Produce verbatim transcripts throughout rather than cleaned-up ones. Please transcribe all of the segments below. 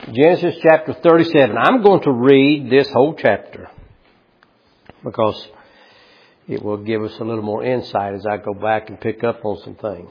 Genesis chapter thirty-seven. I'm going to read this whole chapter because it will give us a little more insight as I go back and pick up on some things.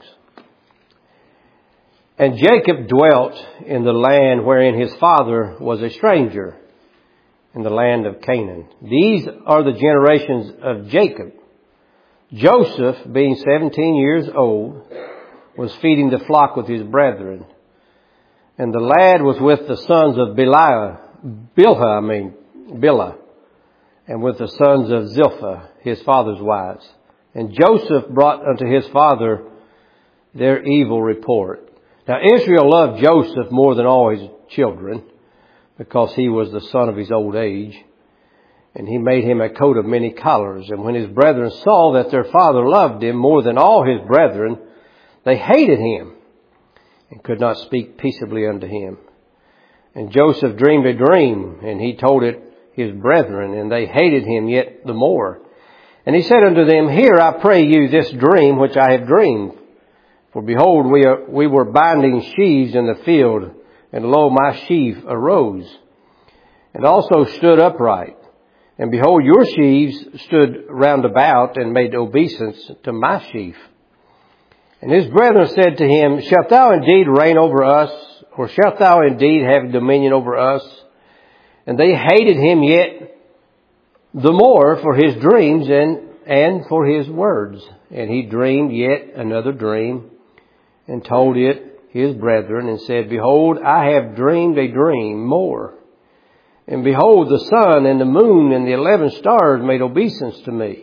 And Jacob dwelt in the land wherein his father was a stranger, in the land of Canaan. These are the generations of Jacob. Joseph, being seventeen years old, was feeding the flock with his brethren. And the lad was with the sons of Bilhah, Bilhah, I mean, Bilhah, and with the sons of Zilpah, his father's wives. And Joseph brought unto his father their evil report. Now Israel loved Joseph more than all his children, because he was the son of his old age. And he made him a coat of many colors. And when his brethren saw that their father loved him more than all his brethren, they hated him and could not speak peaceably unto him. And Joseph dreamed a dream, and he told it his brethren, and they hated him yet the more. And he said unto them, Hear, I pray you, this dream which I have dreamed. For behold, we are, we were binding sheaves in the field, and lo, my sheaf arose, and also stood upright. And behold, your sheaves stood round about, and made obeisance to my sheaf. And his brethren said to him, Shalt thou indeed reign over us, or shalt thou indeed have dominion over us? And they hated him yet the more for his dreams and, and for his words. And he dreamed yet another dream, and told it his brethren, and said, Behold, I have dreamed a dream more. And behold, the sun and the moon and the eleven stars made obeisance to me.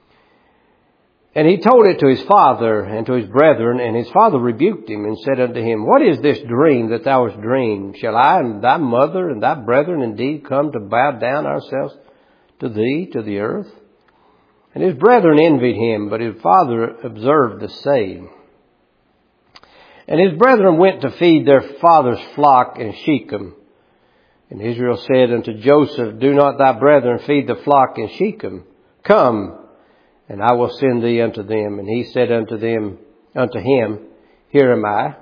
And he told it to his father and to his brethren, and his father rebuked him and said unto him, What is this dream that thou hast dreamed? Shall I and thy mother and thy brethren indeed come to bow down ourselves to thee, to the earth? And his brethren envied him, but his father observed the same. And his brethren went to feed their father's flock in Shechem. And Israel said unto Joseph, Do not thy brethren feed the flock in Shechem? Come, and I will send thee unto them. And he said unto them, unto him, Here am I.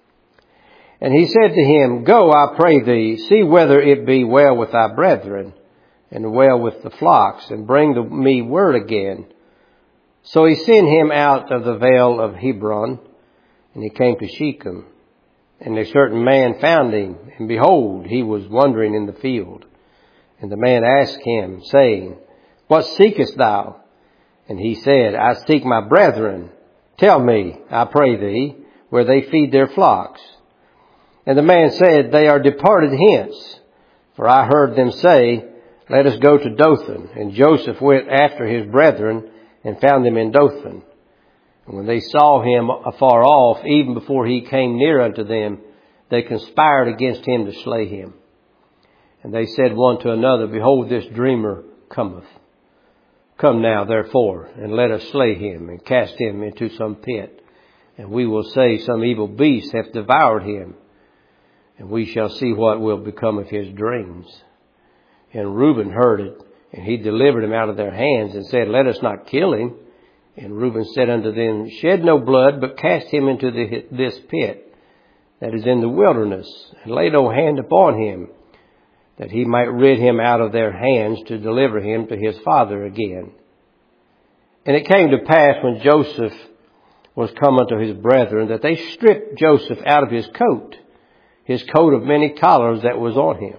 And he said to him, Go, I pray thee, see whether it be well with thy brethren, and well with the flocks, and bring the, me word again. So he sent him out of the vale of Hebron, and he came to Shechem. And a certain man found him, and behold, he was wandering in the field. And the man asked him, saying, What seekest thou? And he said, I seek my brethren. Tell me, I pray thee, where they feed their flocks. And the man said, They are departed hence. For I heard them say, Let us go to Dothan. And Joseph went after his brethren, and found them in Dothan. And when they saw him afar off, even before he came near unto them, they conspired against him to slay him. And they said one to another, Behold, this dreamer cometh. Come now, therefore, and let us slay him, and cast him into some pit. And we will say, Some evil beast hath devoured him. And we shall see what will become of his dreams. And Reuben heard it, and he delivered him out of their hands, and said, Let us not kill him. And Reuben said unto them, Shed no blood, but cast him into the, this pit that is in the wilderness, and lay no hand upon him, that he might rid him out of their hands to deliver him to his father again. And it came to pass when Joseph was come unto his brethren, that they stripped Joseph out of his coat, his coat of many collars that was on him.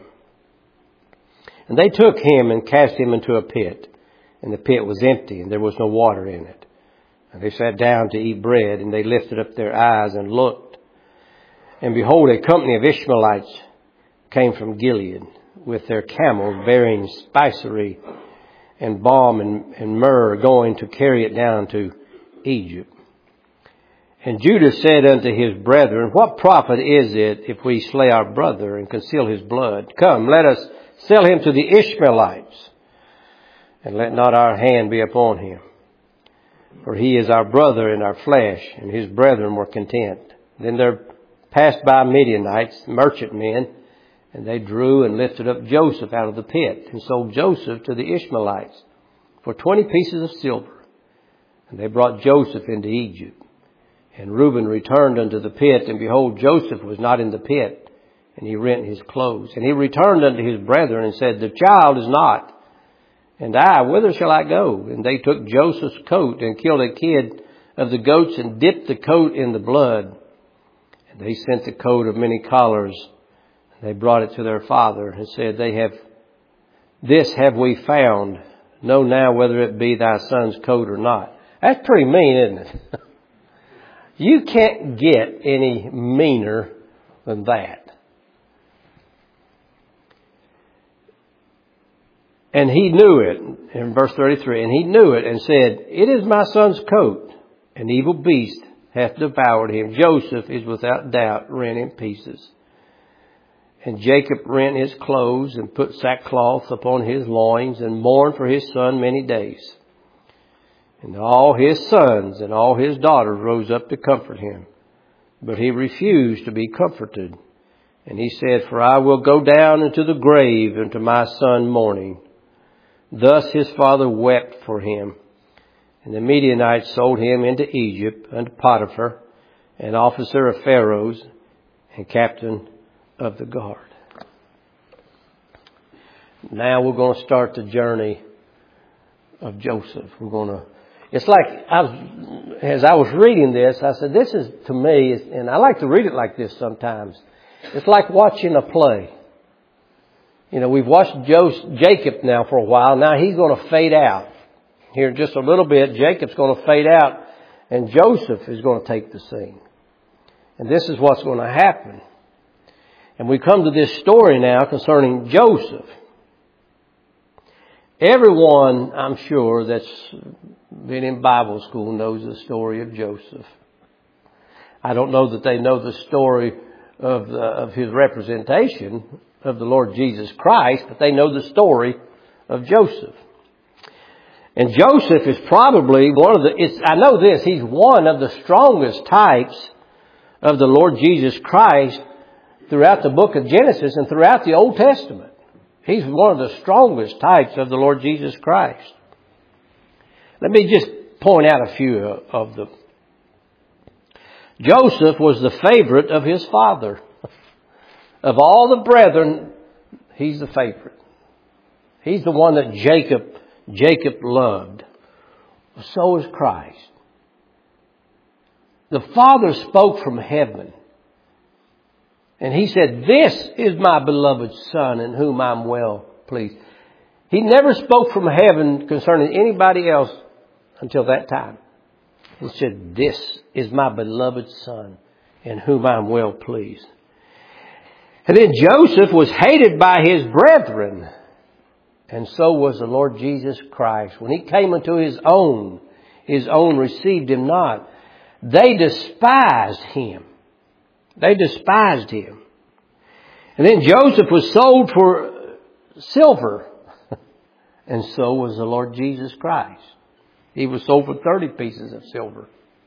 And they took him and cast him into a pit, and the pit was empty, and there was no water in it. And they sat down to eat bread, and they lifted up their eyes and looked. And behold, a company of Ishmaelites came from Gilead, with their camels bearing spicery and balm and, and myrrh, going to carry it down to Egypt. And Judah said unto his brethren, What profit is it if we slay our brother and conceal his blood? Come, let us sell him to the Ishmaelites, and let not our hand be upon him. For he is our brother in our flesh. And his brethren were content. Then there passed by Midianites, merchantmen, and they drew and lifted up Joseph out of the pit, and sold Joseph to the Ishmaelites for twenty pieces of silver. And they brought Joseph into Egypt. And Reuben returned unto the pit, and behold, Joseph was not in the pit. and he rent his clothes. And he returned unto his brethren and said, The child is not. And I, whither shall I go? And they took Joseph's coat and killed a kid of the goats and dipped the coat in the blood. And they sent the coat of many collars. And they brought it to their father and said, They have, this have we found. Know now whether it be thy son's coat or not. That's pretty mean, isn't it? You can't get any meaner than that. And he knew it, in verse thirty-three, and he knew it and said, It is my son's coat. An evil beast hath devoured him. Joseph is without doubt rent in pieces. And Jacob rent his clothes and put sackcloth upon his loins and mourned for his son many days. And all his sons and all his daughters rose up to comfort him. But he refused to be comforted. And he said, For I will go down into the grave into my son mourning. Thus his father wept for him. And the Midianites sold him into Egypt unto Potiphar, an officer of Pharaoh's and captain of the guard. Now we're going to start the journey of Joseph. We're going to, it's like, I was, as I was reading this, I said, this is to me, and I like to read it like this sometimes. It's like watching a play. You know, we've watched Joseph, Jacob now for a while. Now he's going to fade out. Here in just a little bit, Jacob's going to fade out and Joseph is going to take the scene. And this is what's going to happen. And we come to this story now concerning Joseph. Everyone, I'm sure, that's been in Bible school knows the story of Joseph. I don't know that they know the story of, the, of his representation of the Lord Jesus Christ, but they know the story of Joseph. And Joseph is probably one of the, it's, I know this, he's one of the strongest types of the Lord Jesus Christ throughout the book of Genesis and throughout the Old Testament. He's one of the strongest types of the Lord Jesus Christ. Let me just point out a few of them. Joseph was the favorite of his father. Of all the brethren, he's the favorite. He's the one that Jacob, Jacob loved. So is Christ. The Father spoke from heaven. And he said, This is my beloved Son in whom I'm well pleased. He never spoke from heaven concerning anybody else until that time. He said, This is my beloved Son in whom I'm well pleased. And then Joseph was hated by his brethren. And so was the Lord Jesus Christ. When he came unto his own, his own received him not. They despised him. They despised him. And then Joseph was sold for silver. And so was the Lord Jesus Christ. He was sold for thirty pieces of silver.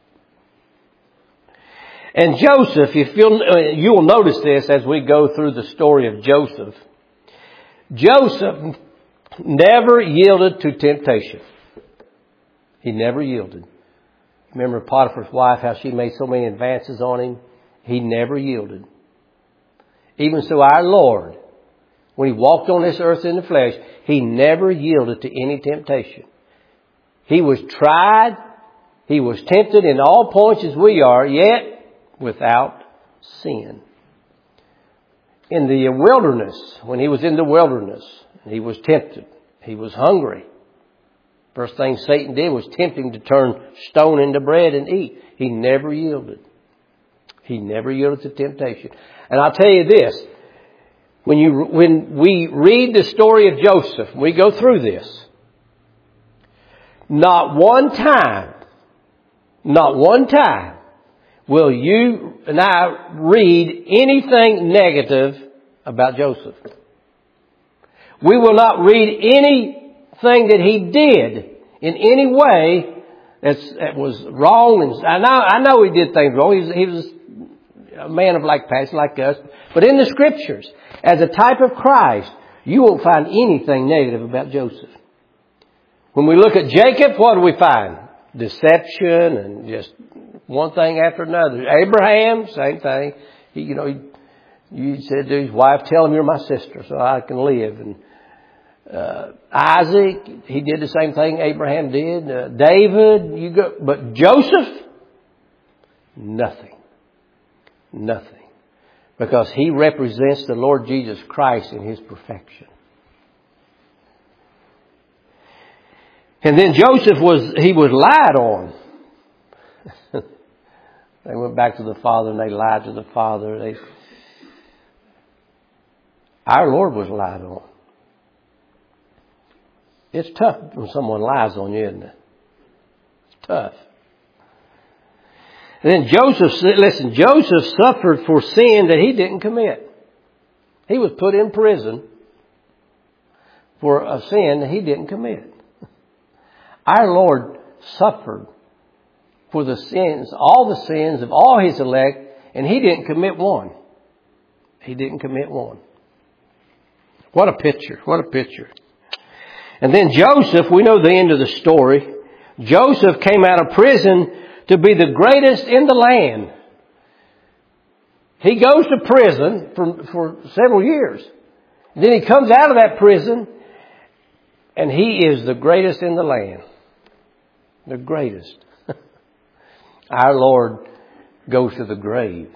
And Joseph, if you'll, you will notice this as we go through the story of Joseph. Joseph never yielded to temptation. He never yielded. Remember Potiphar's wife, how she made so many advances on him? He never yielded. Even so our Lord, when he walked on this earth in the flesh, he never yielded to any temptation. He was tried. He was tempted in all points as we are, yet without sin. In the wilderness, when he was in the wilderness, he was tempted. He was hungry. First thing Satan did was tempt him to turn stone into bread and eat. He never yielded. He never yielded to temptation. And I'll tell you this. When you, when we read the story of Joseph, we go through this. Not one time, not one time will you and I read anything negative about Joseph. We will not read anything that he did in any way that's, that was wrong. And I know, I know he did things wrong. He was, he was a man of like passion like us. But in the Scriptures, as a type of Christ, you won't find anything negative about Joseph. When we look at Jacob, what do we find? Deception and just one thing after another. Abraham, same thing. He, you know, he, You said to his wife, tell him you're my sister so I can live. And uh, Isaac, he did the same thing Abraham did. Uh, David, you go, but Joseph, nothing. Nothing. Because he represents the Lord Jesus Christ in his perfection. And then Joseph was, he was lied on. They went back to the father and they lied to the father. They, our Lord was lied on. It's tough when someone lies on you, isn't it? It's tough. And then Joseph, listen, Joseph suffered for sin that he didn't commit. He was put in prison for a sin that he didn't commit. Our Lord suffered for the sins, all the sins of all his elect, and he didn't commit one. He didn't commit one. What a picture. What a picture. And then Joseph, we know the end of the story. Joseph came out of prison to be the greatest in the land. He goes to prison for, for several years. Then he comes out of that prison and he is the greatest in the land. The greatest. Our Lord goes to the grave.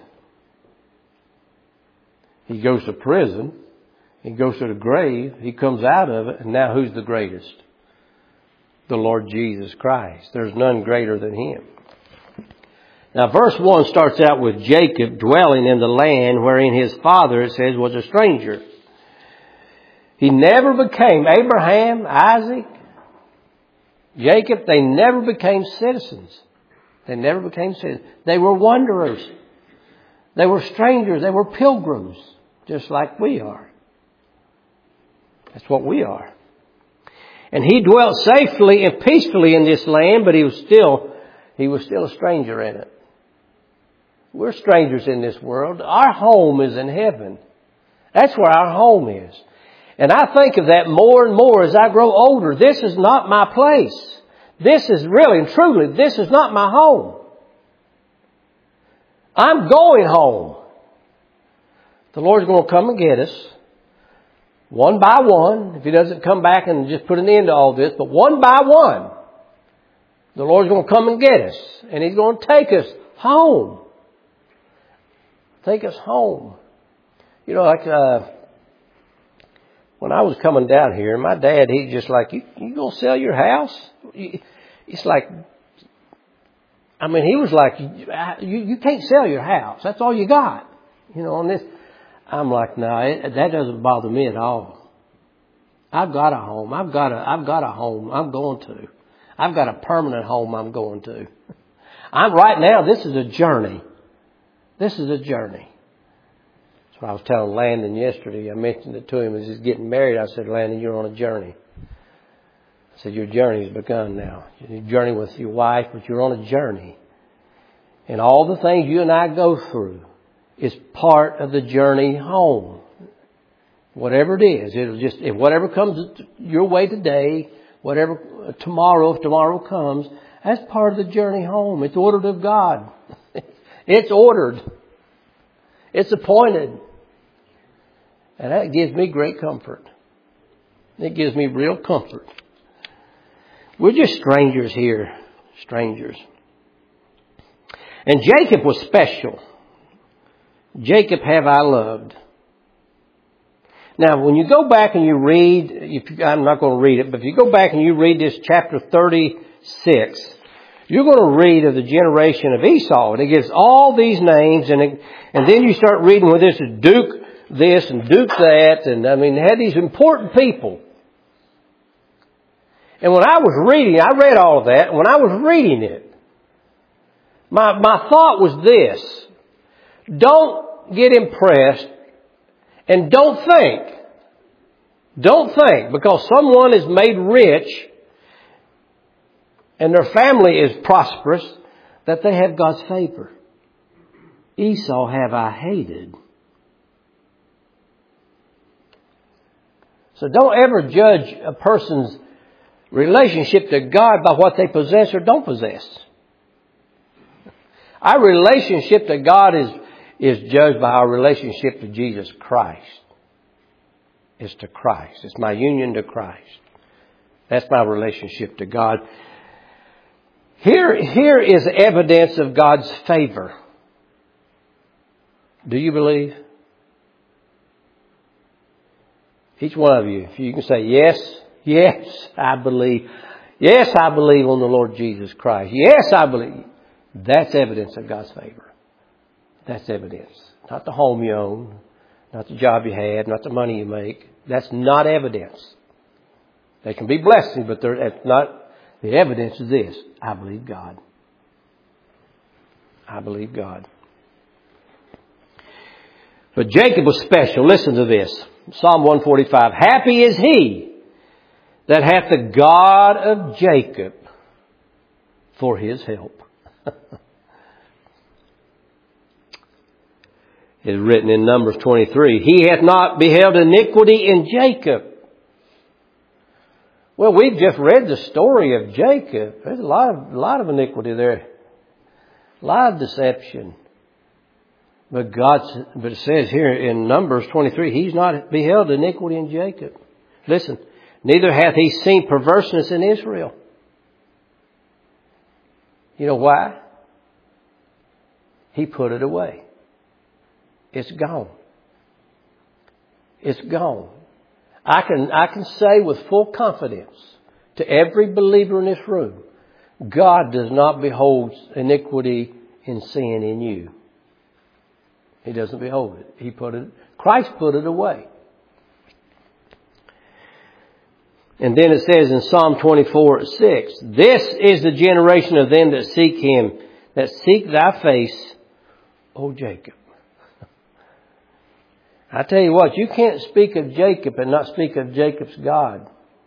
He goes to prison. He goes to the grave. He comes out of it. And now who's the greatest? The Lord Jesus Christ. There's none greater than him. Now verse one starts out with Jacob dwelling in the land wherein his father, it says, was a stranger. He never became, Abraham, Isaac, Jacob, they never became citizens. They never became citizens. They were wanderers. They were strangers. They were pilgrims, just like we are. That's what we are. And he dwelt safely and peacefully in this land, but he was still, he was still a stranger in it. We're strangers in this world. Our home is in heaven. That's where our home is. And I think of that more and more as I grow older. This is not my place. This is really and truly, this is not my home. I'm going home. The Lord's going to come and get us. One by one. If he doesn't come back and just put an end to all this. But one by one. The Lord's going to come and get us. And he's going to take us home. Take us home. You know, like, uh, when I was coming down here, my dad, he's just like, you, you going to sell your house? It's like, I mean, he was like, you, you can't sell your house. That's all you got. You know, on this. I'm like, no, it, that doesn't bother me at all. I've got a home. I've got a, I've got a home I'm going to. I've got a permanent home I'm going to. I'm right now, this is a journey. This is a journey. That's what I was telling Landon yesterday. I mentioned it to him as he's getting married. I said, Landon, you're on a journey. I said, your journey's begun now. Your journey with your wife, but you're on a journey. And all the things you and I go through is part of the journey home. Whatever it is, it'll just, if whatever comes your way today, whatever tomorrow, if tomorrow comes, that's part of the journey home. It's ordered of God. It's ordered. It's appointed. And that gives me great comfort. It gives me real comfort. We're just strangers here. Strangers. And Jacob was special. Jacob have I loved. Now, when you go back and you read, if you, I'm not going to read it, but if you go back and you read this chapter thirty-six, you're going to read of the generation of Esau. And it gives all these names, and it, and then you start reading where this is Duke this and Duke that, and I mean, they had these important people. And when I was reading, I read all of that, and when I was reading it, my, my thought was this: don't get impressed and don't think, don't think because someone is made rich and their family is prosperous that they have God's favor. Esau have I hated. So don't ever judge a person's relationship to God by what they possess or don't possess. Our relationship to God is is judged by our relationship to Jesus Christ. It's to Christ. It's my union to Christ. That's my relationship to God. Here, here is evidence of God's favor. Do you believe? Each one of you, if you can say, yes, yes, I believe. Yes, I believe on the Lord Jesus Christ. Yes, I believe. That's evidence of God's favor. That's evidence. Not the home you own, not the job you had, not the money you make. That's not evidence. They can be blessings, but that's not. The evidence is this. I believe God. I believe God. But Jacob was special. Listen to this. Psalm one forty-five. Happy is he that hath the God of Jacob for his help. It is written in Numbers twenty-three. He hath not beheld iniquity in Jacob. Well, we've just read the story of Jacob. There's a lot of, a lot of iniquity there. A lot of deception. But God, but it says here in Numbers twenty-three, He's not beheld iniquity in Jacob. Listen, neither hath He seen perverseness in Israel. You know why? He put it away. It's gone. It's gone. I can, I can say with full confidence to every believer in this room, God does not behold iniquity and sin in you. He doesn't behold it. He put it, Christ put it away. And then it says in Psalm twenty-four, six, this is the generation of them that seek Him, that seek thy face, O Jacob. I tell you what, you can't speak of Jacob and not speak of Jacob's God.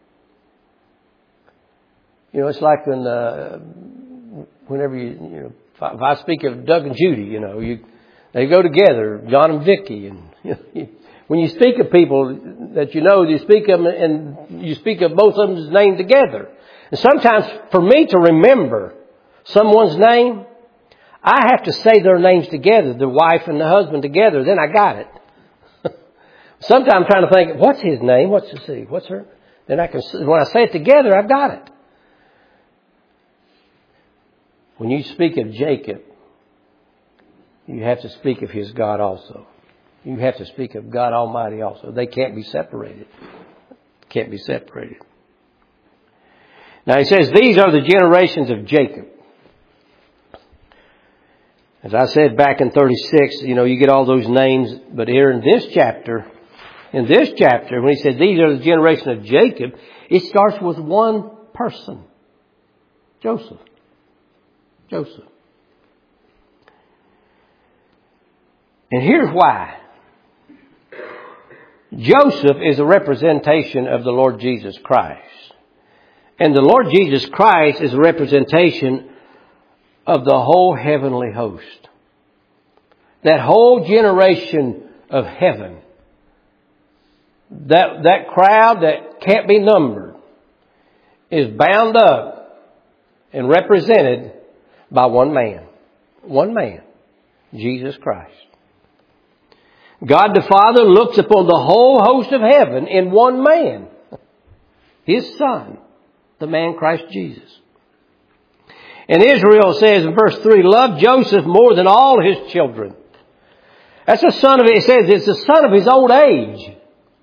You know, it's like when, uh, whenever you, you know, if I, if I speak of Doug and Judy, you know, you, they go together, John and Vicky, and you know, when you speak of people that you know, you speak of them and you speak of both of them's name together. And sometimes for me to remember someone's name, I have to say their names together, the wife and the husband together, then I got it. Sometimes I'm trying to think, what's his name? What's the see? What's her? Then I can, when I say it together, I've got it. When you speak of Jacob, you have to speak of his God also. You have to speak of God Almighty also. They can't be separated. Can't be separated. Now he says, these are the generations of Jacob. As I said back in thirty-six, you know, you get all those names, but here in this chapter, in this chapter, when he said, these are the generation of Jacob, it starts with one person. Joseph. Joseph. And here's why. Joseph is a representation of the Lord Jesus Christ. And the Lord Jesus Christ is a representation of the whole heavenly host. That whole generation of heaven. That, that crowd that can't be numbered is bound up and represented by one man. One man. Jesus Christ. God the Father looks upon the whole host of heaven in one man. His Son. The man Christ Jesus. And Israel says in verse three, loved Joseph more than all his children. That's the son of, it says it's the son of his old age.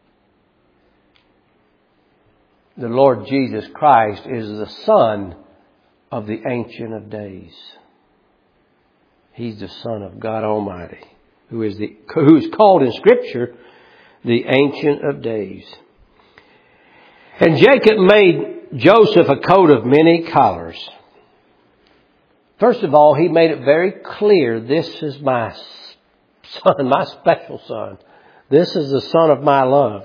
The Lord Jesus Christ is the Son of the Ancient of Days. He's the Son of God Almighty, who is the who is called in Scripture the Ancient of Days. And Jacob made Joseph a coat of many colors. First of all, he made it very clear, this is my son, my special son. This is the son of my love.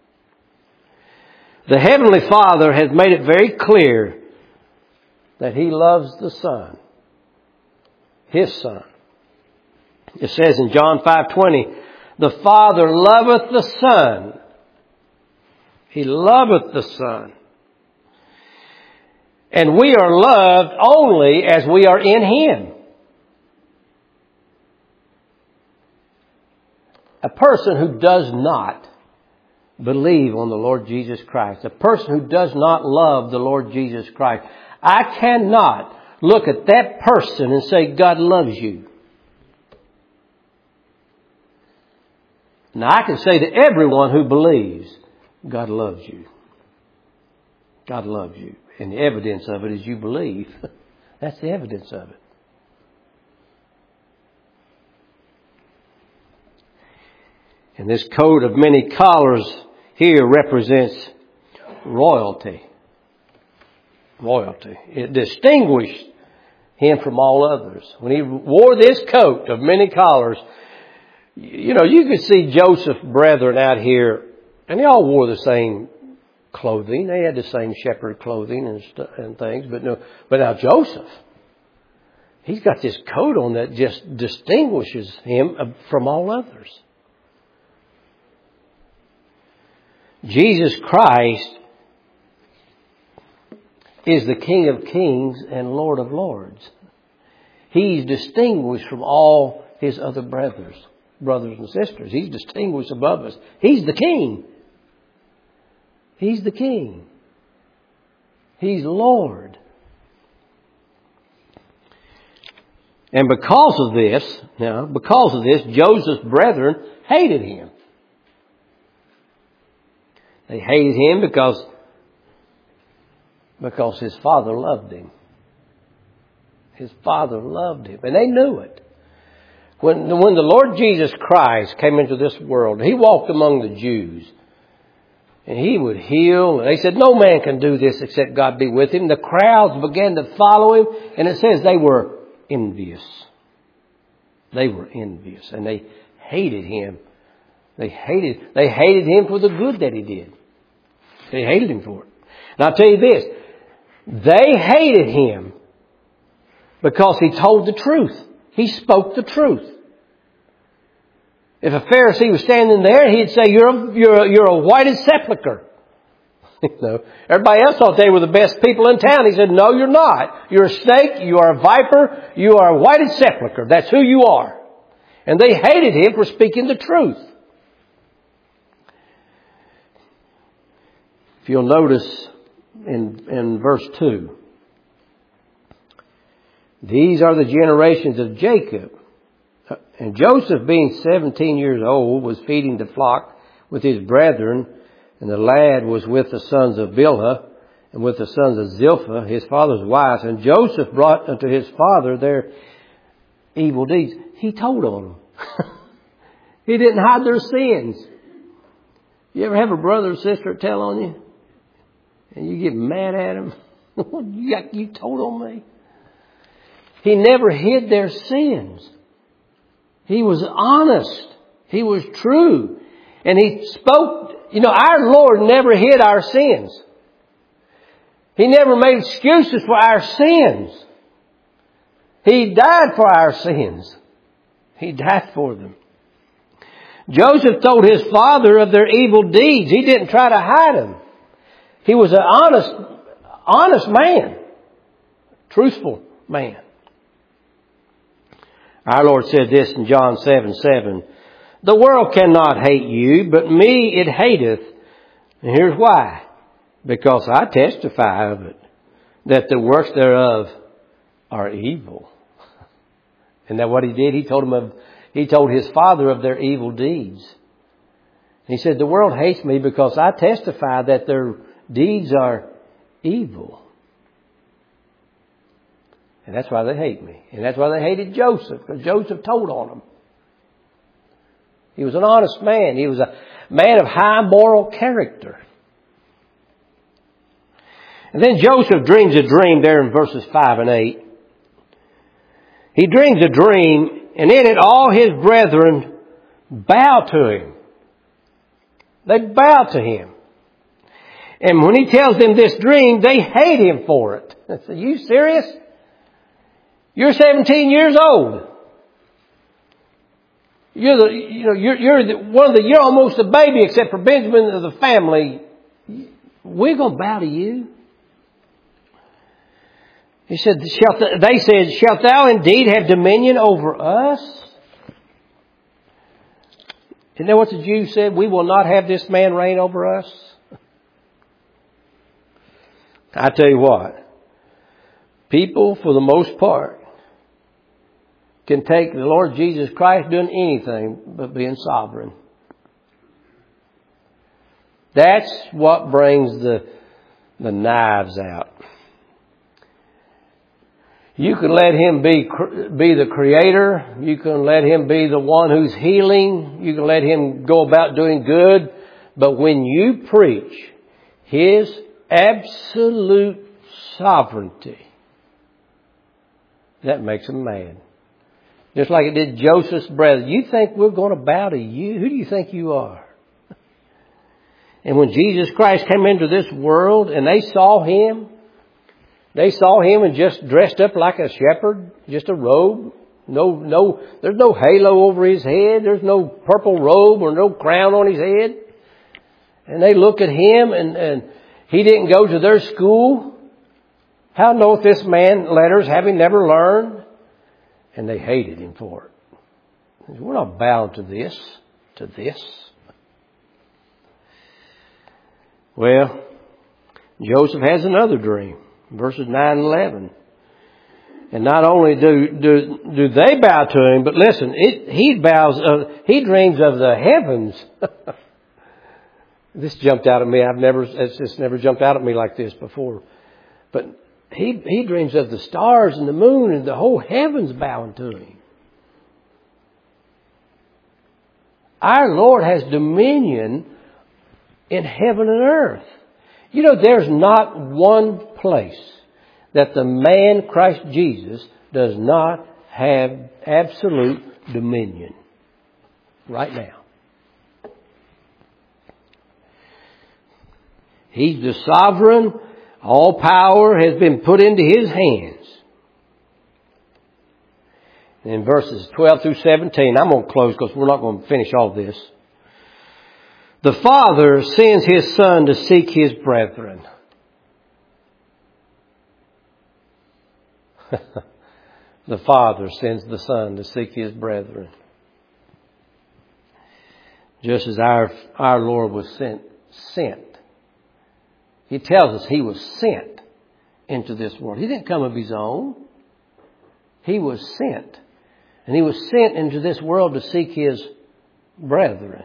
The Heavenly Father has made it very clear that He loves the Son, His Son. It says in John five twenty, the Father loveth the Son. He loveth the Son. And we are loved only as we are in Him. a person who does not believe on the Lord Jesus Christ, a person who does not love the Lord Jesus Christ, I cannot look at that person and say, God loves you. Now I can say to everyone who believes, God loves you. God loves you. And the evidence of it is you believe. That's the evidence of it. And this coat of many collars here represents royalty. Royalty. It distinguished him from all others. When he wore this coat of many collars, you know, you could see Joseph's brethren out here, and they all wore the same clothing. They had the same shepherd clothing and st- and things, but no. But now Joseph, he's got this coat on that just distinguishes him from all others. Jesus Christ is the King of Kings and Lord of Lords. He's distinguished from all his other brothers, brothers and sisters. He's distinguished above us. He's the King. He's the King. He's Lord. And because of this, now, because of this, Joseph's brethren hated him. They hated him because, because his father loved him. His father loved him. And they knew it. When, when the Lord Jesus Christ came into this world, He walked among the Jews. And He would heal. And they said, no man can do this except God be with him. The crowds began to follow him. And it says they were envious. They were envious. And they hated him. They hated, they hated him for the good that he did. They hated him for it. And I'll tell you this. They hated him because he told the truth. He spoke the truth. If a Pharisee was standing there, he'd say, you're a, you're a, you're a whited sepulcher. You know, everybody else thought they were the best people in town. He said, no, you're not. You're a snake. You are a viper. You are a whited sepulcher. That's who you are. And they hated him for speaking the truth. If you'll notice in, in verse two, these are the generations of Jacob. And Joseph, being seventeen years old, was feeding the flock with his brethren, and the lad was with the sons of Bilhah and with the sons of Zilpah, his father's wives. And Joseph brought unto his father their evil deeds. He told on them. He didn't hide their sins. You ever have a brother or sister tell on you? And you get mad at them? you, got, you told on me. He never hid their sins. He was honest. He was true. And he spoke. You know, our Lord never hid our sins. He never made excuses for our sins. He died for our sins. He died for them. Joseph told his father of their evil deeds. He didn't try to hide them. He was an honest, honest man. Truthful man. Our Lord said this in John seven seven. The world cannot hate you, but me it hateth. And here's why. Because I testify of it, that the works thereof are evil. Isn't that what he did? He told him of, he told his father of their evil deeds. He said, the world hates me because I testify that their deeds are evil. And that's why they hate me. And that's why they hated Joseph, because Joseph told on them. He was an honest man. He was a man of high moral character. And then Joseph dreams a dream there in verses five and eight. He dreams a dream, and in it all his brethren bow to him. They bow to him. And when he tells them this dream, they hate him for it. I said, are you serious? You're seventeen years old. You're the, you know, you're, you're the, one of the, you're almost a baby except for Benjamin of the family. We're going to bow to you. He said, shalt th- they said, shalt thou indeed have dominion over us? You know what the Jews said? We will not have this man reign over us. I tell you what, people, for the most part, can take the Lord Jesus Christ doing anything but being sovereign. That's what brings the, the knives out. You can let Him be, be the Creator. You can let Him be the one who's healing. You can let Him go about doing good. But when you preach His absolute sovereignty, that makes them mad. Just like it did Joseph's brothers. You think we're going to bow to you? Who do you think you are? And when Jesus Christ came into this world and they saw Him, they saw Him and just dressed up like a shepherd, just a robe. No, no, there's no halo over His head. There's no purple robe or no crown on His head. And they look at Him and, and He didn't go to their school. How knoweth this man letters, having never learned? And they hated Him for it. We're not bound to this, to this. Well, Joseph has another dream. Verses nine and eleven. And not only do, do, do they bow to Him, but listen, it, he bows, uh, he dreams of the heavens. This jumped out at me. I've never, it's just never jumped out at me like this before. But he, he dreams of the stars and the moon and the whole heavens bowing to Him. Our Lord has dominion in heaven and earth. You know, there's not one place that the man Christ Jesus does not have absolute dominion right now. He's the sovereign. All power has been put into His hands. In verses twelve through seventeen, I'm going to close because we're not going to finish all this. The Father sends His Son to seek His brethren. The Father sends the Son to seek His brethren. Just as our, our Lord was sent, sent. He tells us He was sent into this world. He didn't come of His own. He was sent. And He was sent into this world to seek His brethren.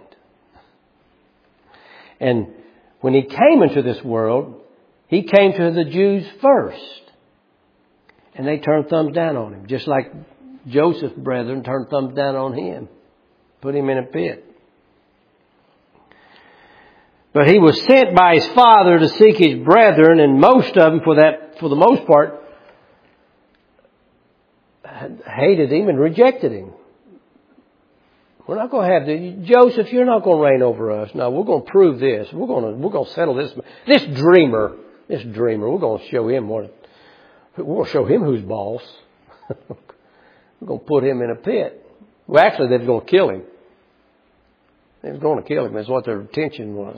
And when He came into this world, He came to the Jews first. And they turned thumbs down on Him. Just like Joseph's brethren turned thumbs down on Him. Put Him in a pit. But He was sent by His Father to seek His brethren. And most of them, for that, for the most part, hated Him and rejected Him. We're not going to have the Joseph, you're not going to reign over us. No, we're going to prove this. We're going to we're going to settle this. This dreamer, this dreamer, we're going to show him what. We're going to show him who's boss. We're going to put him in a pit. Well, actually, they were going to kill him. They were going to kill him. That's what their intention was.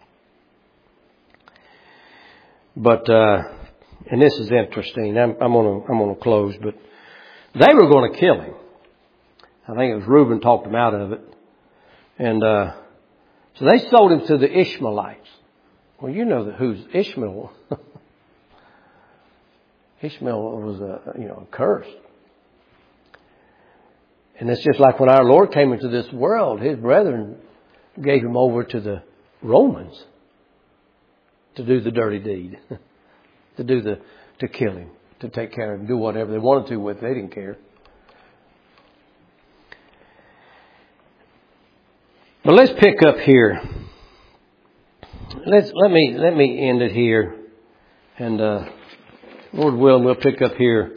But uh, and this is interesting. I'm, I'm going to I'm going to close, but they were going to kill him. I think it was Reuben talked him out of it. And uh, so they sold him to the Ishmaelites. Well, you know that who's Ishmael. Ishmael was a, you know, a curse. And it's just like when our Lord came into this world, His brethren gave Him over to the Romans to do the dirty deed, to do the, to kill Him, to take care of Him, do whatever they wanted to with. They didn't care. But let's pick up here. Let's let me let me end it here, and uh, Lord willing, we'll pick up here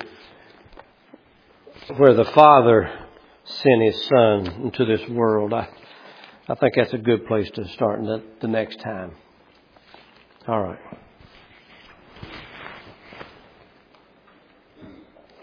where the Father sent His Son into this world. I I think that's a good place to start the, the next time. All right.